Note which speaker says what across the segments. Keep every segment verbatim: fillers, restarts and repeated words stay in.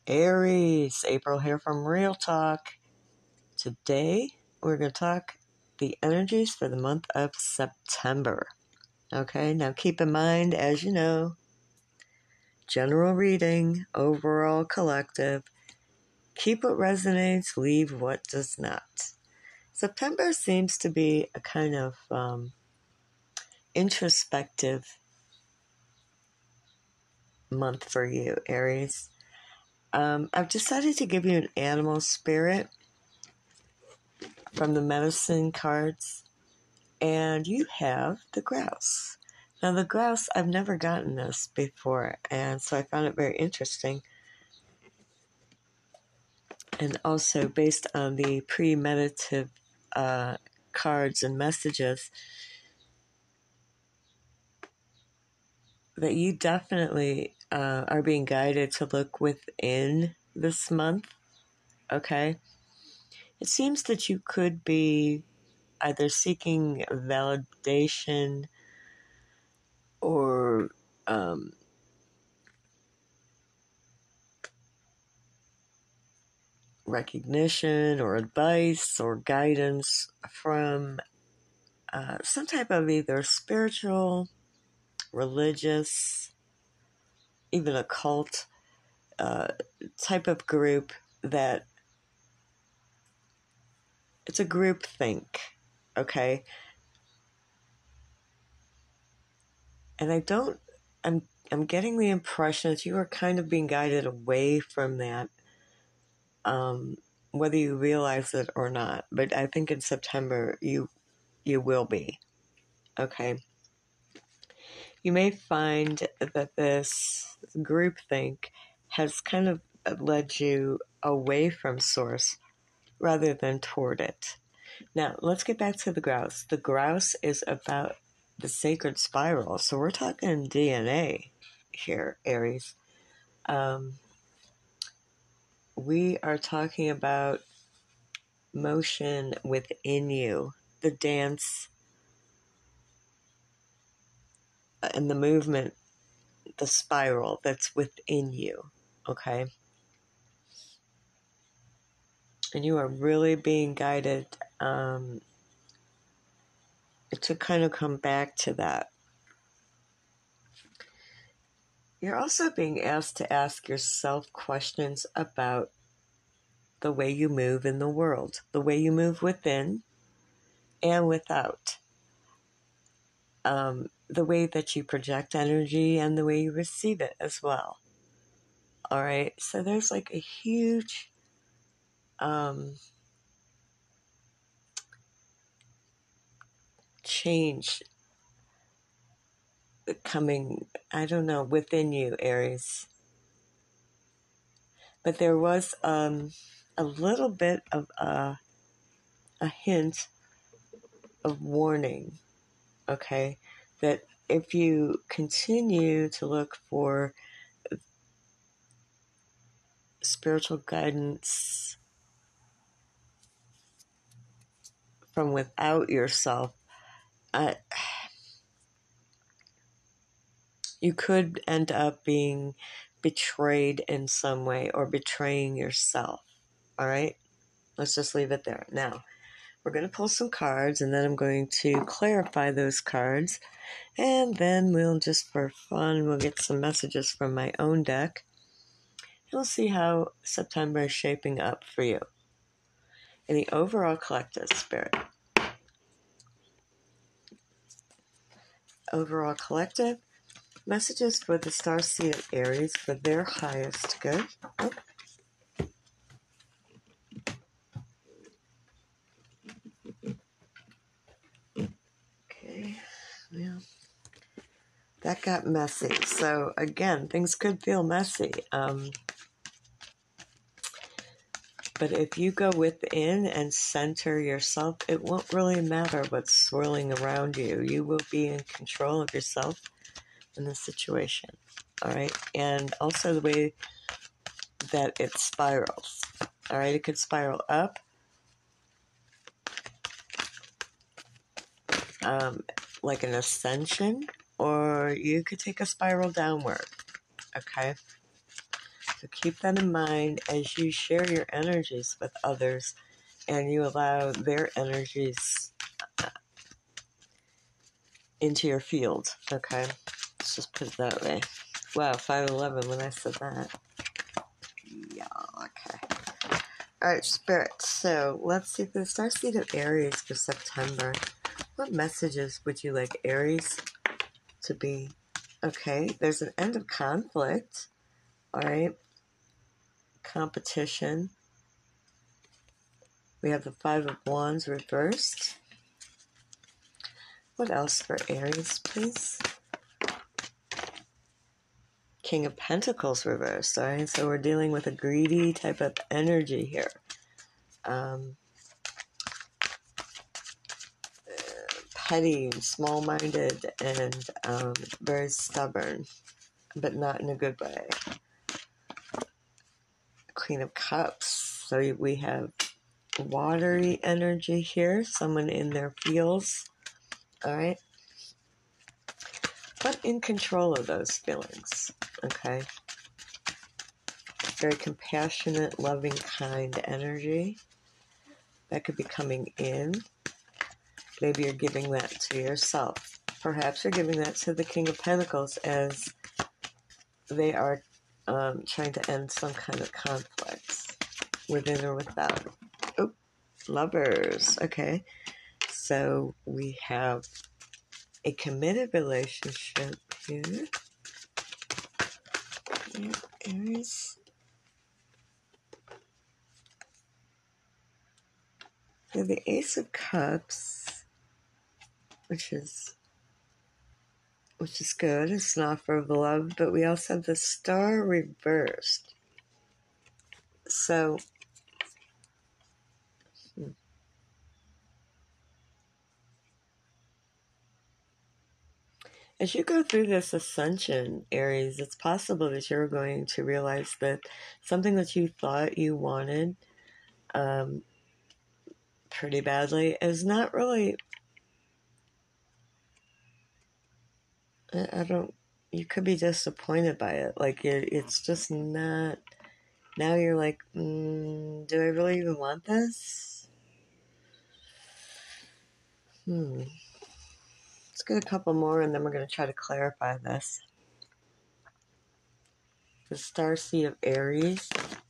Speaker 1: Aries, April here from Real Talk. Today, we're going to talk the energies for the month of September. Okay, now keep in mind, as you know, general reading, overall collective, keep what resonates, leave what does not. September seems to be a kind of um, introspective month for you, Aries. Um, I've decided to give you an animal spirit from the medicine cards, and you have the grouse. Now, the grouse, I've never gotten this before, and so I found it very interesting. And also, based on the premeditative uh, cards and messages, that you definitely uh, are being guided to look within this month, okay? It seems that you could be either seeking validation or um, recognition or advice or guidance from uh, some type of either spiritual, religious, even occult uh, type of group that it's a group think, okay? And I don't, I'm, I'm getting the impression that you are kind of being guided away from that, um, whether you realize it or not. But I think in September you, you will be, okay? You may find that this groupthink has kind of led you away from source rather than toward it. Now, let's get back to the grouse. The grouse is about the sacred spiral. So we're talking D N A here, Aries. Um, we are talking about motion within you, the dance and the movement, the spiral that's within you, okay? And you are really being guided um, to kind of come back to that. You're also being asked to ask yourself questions about the way you move in the world, the way you move within and without, um, the way that you project energy and the way you receive it as well. All right, so there's like a huge um, change coming, I don't know, within you, Aries. But there was um, a little bit of a, a hint of warning, okay, that if you continue to look for spiritual guidance from without yourself, uh, you could end up being betrayed in some way or betraying yourself. All right? Let's just leave it there. Now, we're going to pull some cards, and then I'm going to clarify those cards. And then we'll just, for fun, we'll get some messages from my own deck. And we'll see how September is shaping up for you in the overall collective spirit. Overall collective, messages for the Starseed Aries for their highest good. Oh. Okay, yeah. That got messy. So again, things could feel messy. Um, but if you go within and center yourself, it won't really matter what's swirling around you. You will be in control of yourself in the situation. All right. And also the way that it spirals. All right. It could spiral up. Um, like an ascension, or you could take a spiral downward. Okay. So keep that in mind as you share your energies with others and you allow their energies into your field. Okay? Let's just put it that way. Wow, five eleven when I said that. Yeah, okay. Alright, Spirit. So let's see the starseed of Aries for September. What messages would you like Aries to be? Okay, there's an end of conflict. Alright. Competition. We have the Five of Wands reversed. What else for Aries, please? King of Pentacles reversed. Alright, so we're dealing with a greedy type of energy here. Um, petty, small-minded, and um, very stubborn, but not in a good way. Queen of Cups. So we have watery energy here, someone in their feels. All right, but in control of those feelings. Okay, very compassionate, loving, kind energy that could be coming in. Maybe you're giving that to yourself. Perhaps you're giving that to the King of Pentacles as they are um, trying to end some kind of conflicts within or without. Oh, Lovers. Okay. So we have a committed relationship here. Yeah, Aries. We have the Ace of Cups, which is which is good. It's an offer of love, but we also have the Star reversed. So hmm. as you go through this ascension, Aries, it's possible that you're going to realize that something that you thought you wanted um, pretty badly is not really, I don't, you could be disappointed by it. Like, it, it's just not, now you're like, mm, do I really even want this? Hmm. Let's get a couple more and then we're going to try to clarify this. The Starseed of Aries.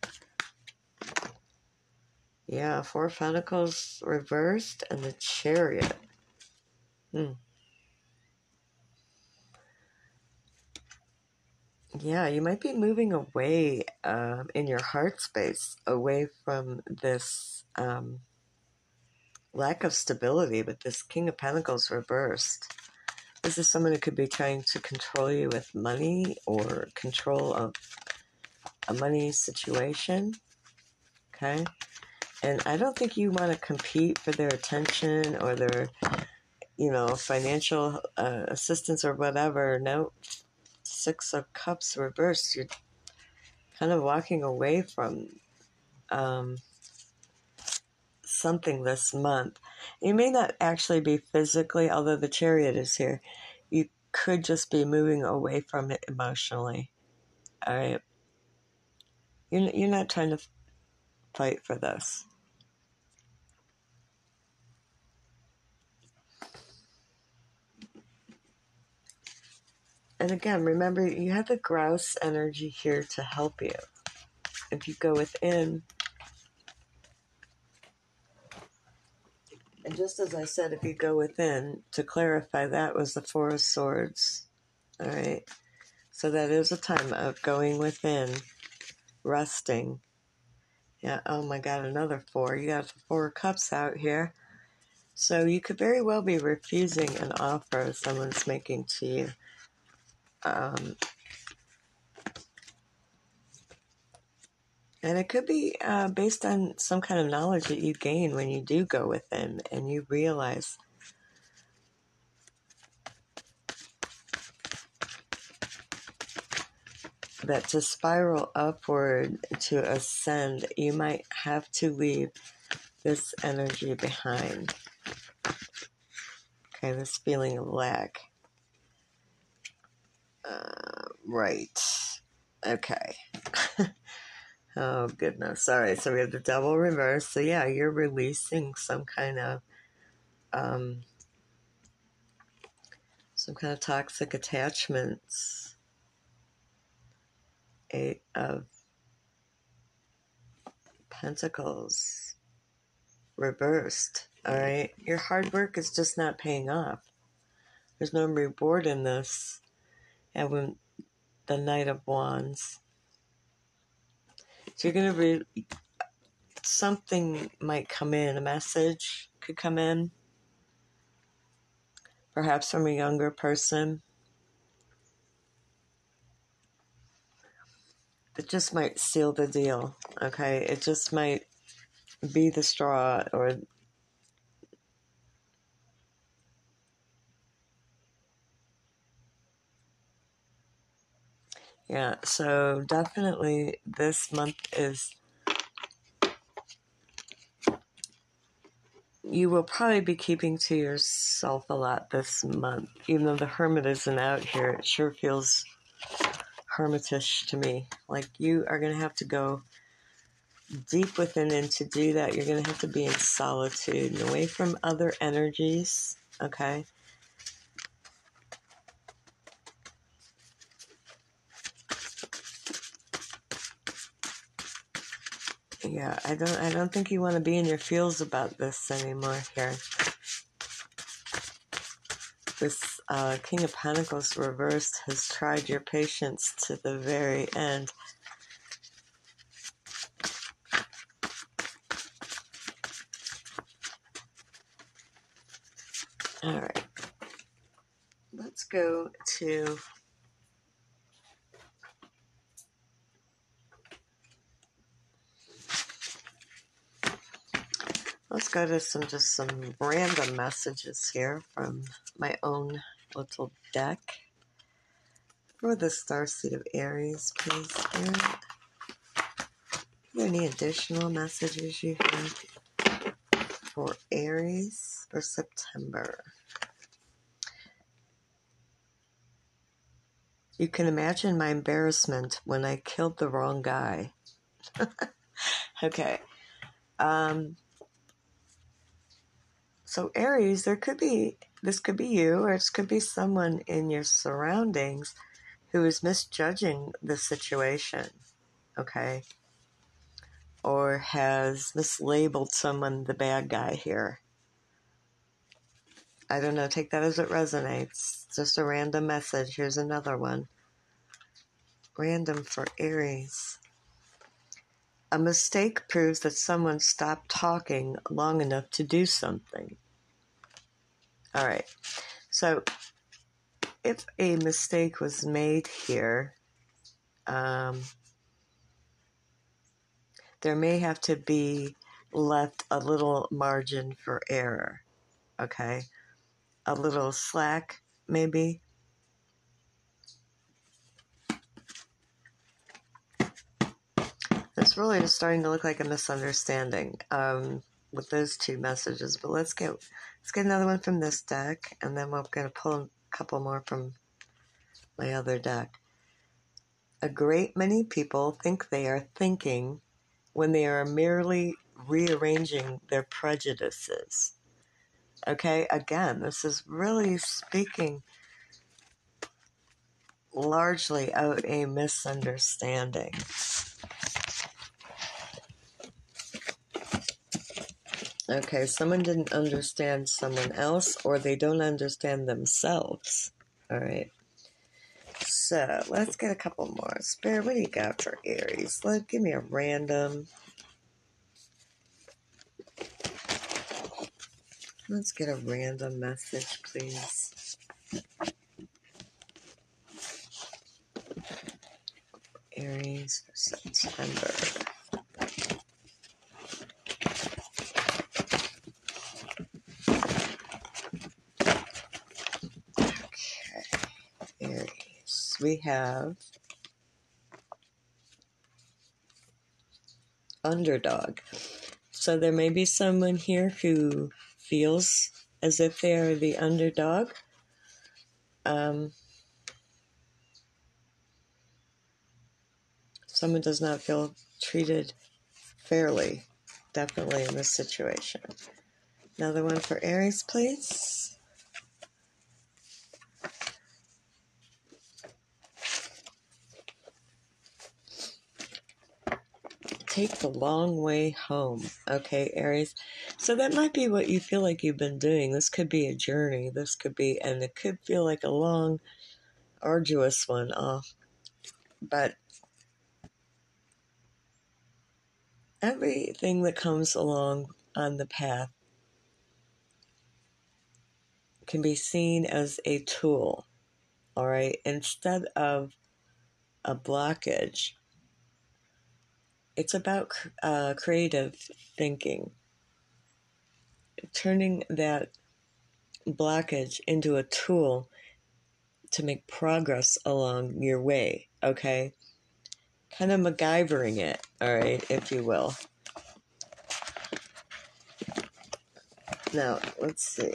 Speaker 1: Yeah, Four of Pentacles reversed and the Chariot. Hmm. Yeah, you might be moving away um, in your heart space, away from this um, lack of stability with this King of Pentacles reversed. This is someone who could be trying to control you with money or control of a money situation. Okay? And I don't think you want to compete for their attention or their, you know, financial uh, assistance or whatever. No, Six of Cups reversed. You're kind of walking away from um, something this month. You may not actually be physically, although the Chariot is here. You could just be moving away from it emotionally. All right. You're, you're not trying to fight for this. And again, remember, you have the grouse energy here to help you. If you go within, and just as I said, if you go within, to clarify, that was the Four of Swords. All right. So that is a time of going within, resting. Yeah, oh my God, another four. You got the Four of Cups out here. So you could very well be refusing an offer someone's making to you. Um, and it could be uh, based on some kind of knowledge that you gain when you do go within and you realize that to spiral upward, to ascend, you might have to leave this energy behind. Okay, this feeling of lack. Uh, right. Okay. Oh, goodness. All right, so we have the Devil reverse. So, yeah, you're releasing some kind of, um, some kind of toxic attachments. Eight of Pentacles reversed. All right, your hard work is just not paying off. There's no reward in this. And when the Knight of Wands, so you're gonna re- something might come in. A message could come in, perhaps from a younger person. It just might seal the deal. Okay, it just might be the straw, or yeah, so definitely this month is, you will probably be keeping to yourself a lot this month. Even though the Hermit isn't out here, it sure feels hermitish to me. Like you are going to have to go deep within, and to do that, you're going to have to be in solitude and away from other energies, okay? Yeah, I don't I don't think you want to be in your feels about this anymore here. This uh, King of Pentacles reversed has tried your patience to the very end. All right. Let's go to let's go to some just some random messages here from my own little deck. For the Starseed of Aries, please, Spirit. Are there any additional messages you have for Aries for September? You can imagine my embarrassment when I killed the wrong guy. Okay. Um, so Aries, there could be, this could be you, or this could be someone in your surroundings who is misjudging the situation, okay? Or has mislabeled someone the bad guy here. I don't know, take that as it resonates. Just a random message. Here's another one. Random for Aries. A mistake proves that someone stopped talking long enough to do something. All right. So if a mistake was made here, um, there may have to be left a little margin for error. Okay? A little slack, maybe. This really is starting to look like a misunderstanding um, with those two messages. But let's get let's get another one from this deck, and then we're going to pull a couple more from my other deck. A great many people think they are thinking when they are merely rearranging their prejudices. Okay, again, this is really speaking largely out a misunderstanding. Okay, someone didn't understand someone else, or they don't understand themselves. All right. So let's get a couple more. Spirit, what do you got for Aries? Let give me a random. Let's get a random message, please. Aries for September. Aries. We have underdog. So there may be someone here who feels as if they are the underdog. Um, someone does not feel treated fairly, definitely in this situation. Another one for Aries, please. Take the long way home. Okay, Aries. So that might be what you feel like you've been doing. This could be a journey. This could be, and it could feel like a long, arduous one off. But everything that comes along on the path can be seen as a tool, all right? Instead of a blockage, it's about uh, creative thinking, turning that blockage into a tool to make progress along your way, okay? Kind of MacGyvering it, all right, if you will. Now, let's see.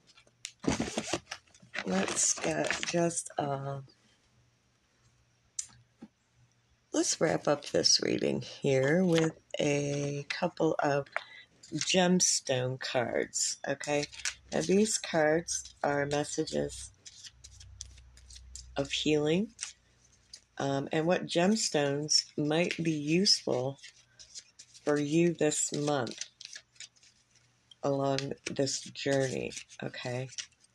Speaker 1: Let's get just, uh, let's wrap up this reading here with a couple of gemstone cards, okay? Now, these cards are messages of healing, um, and what gemstones might be useful for you this month along this journey, okay?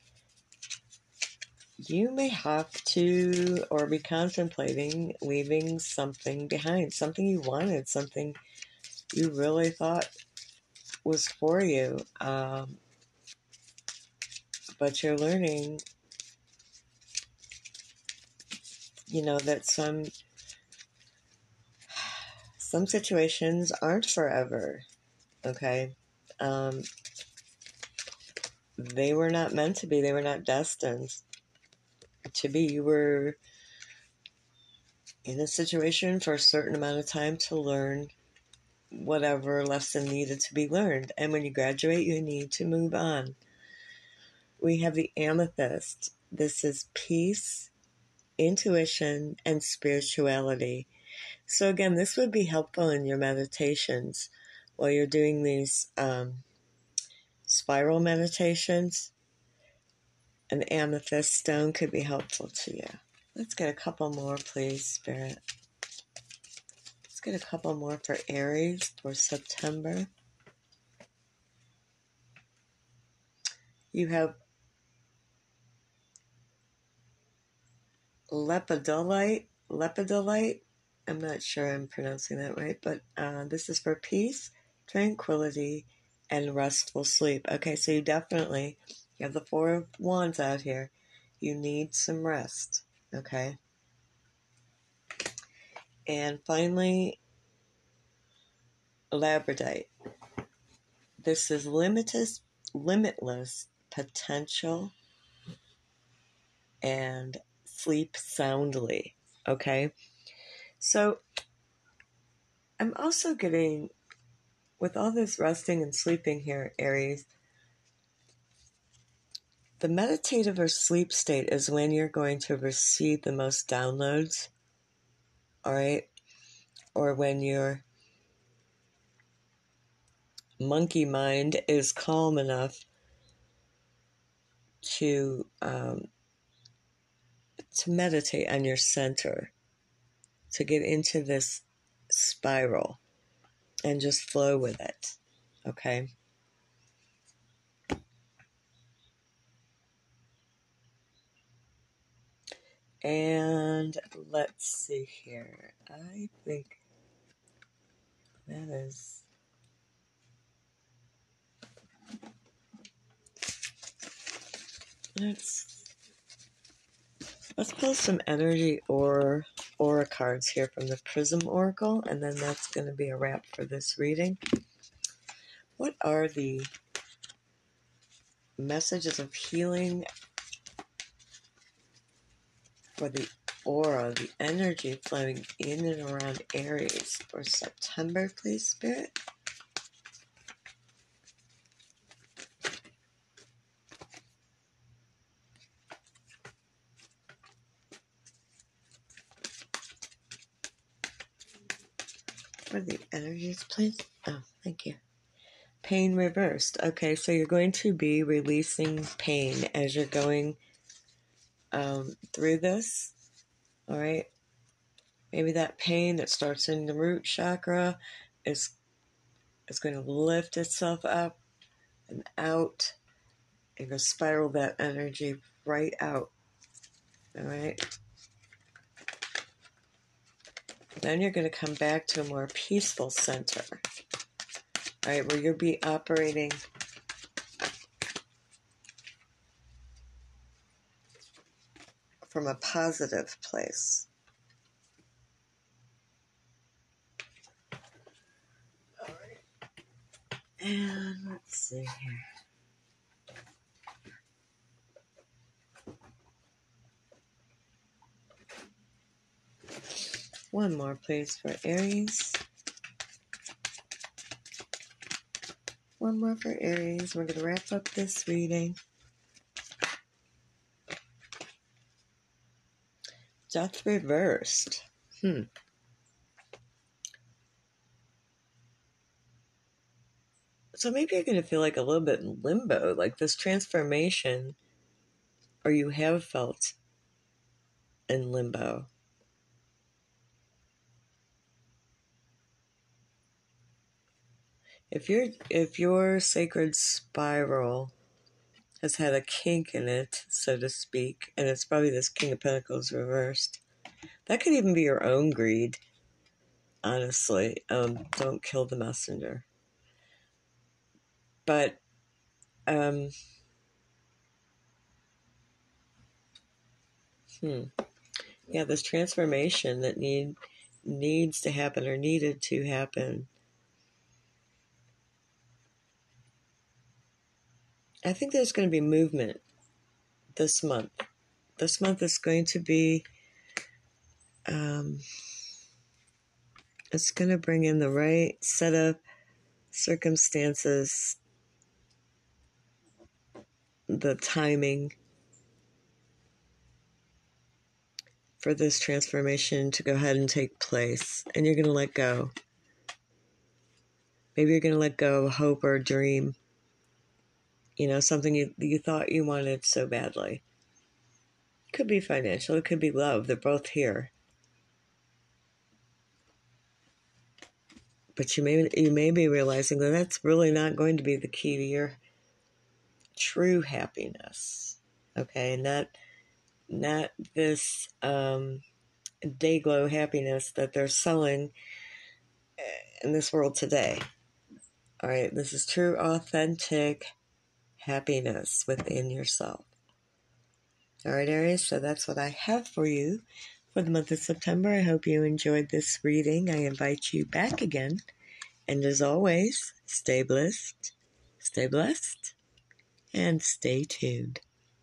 Speaker 1: You may have to or be contemplating leaving something behind, something you wanted, something you really thought was for you, um, but you're learning, you know, that some some situations aren't forever, okay? Um, they were not meant to be. They were not destined to be. You were in a situation for a certain amount of time to learn whatever lesson needed to be learned. And when you graduate, you need to move on. We have the amethyst. This is peace, intuition, and spirituality. So again, this would be helpful in your meditations while you're doing these um, spiral meditations. An amethyst stone could be helpful to you. Let's get a couple more, please, Spirit. Let's get a couple more for Aries for September. You have lepidolite. Lepidolite. I'm not sure I'm pronouncing that right, but uh, this is for peace, tranquility, and restful sleep. Okay, so you definitely, you have the Four of Wands out here. You need some rest, okay? And finally, labradorite. This is limitless, limitless potential and sleep soundly, okay? So I'm also getting, with all this resting and sleeping here, Aries, the meditative or sleep state is when you're going to receive the most downloads, all right? Or when your monkey mind is calm enough to um, to meditate on your center, to get into this spiral and just flow with it, okay? And let's see here. I think that is... Let's, let's pull some energy or aura cards here from the Prism Oracle, and then that's going to be a wrap for this reading. What are the messages of healing for the aura, the energy flowing in and around Aries for September, please, Spirit? For the energies, please. Oh, thank you. Pain reversed. Okay, so you're going to be releasing pain as you're going um, through this. All right. Maybe that pain that starts in the root chakra is is going to lift itself up and out. And go spiral that energy right out. All right. Then you're going to come back to a more peaceful center. All right, where you'll be operating from a positive place. All right. And let's see here. One more, please, for Aries. One more for Aries. We're going to wrap up this reading. Death reversed. Hmm. So maybe you're going to feel like a little bit in limbo, like this transformation, or you have felt in limbo. If your if your sacred spiral has had a kink in it, so to speak, and it's probably this King of Pentacles reversed, that could even be your own greed. Honestly, um, don't kill the messenger. But um, hmm, yeah, this transformation that need needs to happen or needed to happen. I think there's going to be movement this month. This month is going to be, um, it's going to bring in the right set of circumstances, the timing for this transformation to go ahead and take place. And you're going to let go. Maybe you're going to let go of hope or a dream. You know, something you, you thought you wanted so badly. Could be financial, it could be love. They're both here. But you may you may be realizing that that's really not going to be the key to your true happiness. Okay, not not this um, day glow happiness that they're selling in this world today. All right, this is true, authentic happiness within yourself. All right, Aries, so that's what I have for you for the month of September. I hope you enjoyed this reading. I invite you back again. And as always, stay blessed, stay blessed, and stay tuned.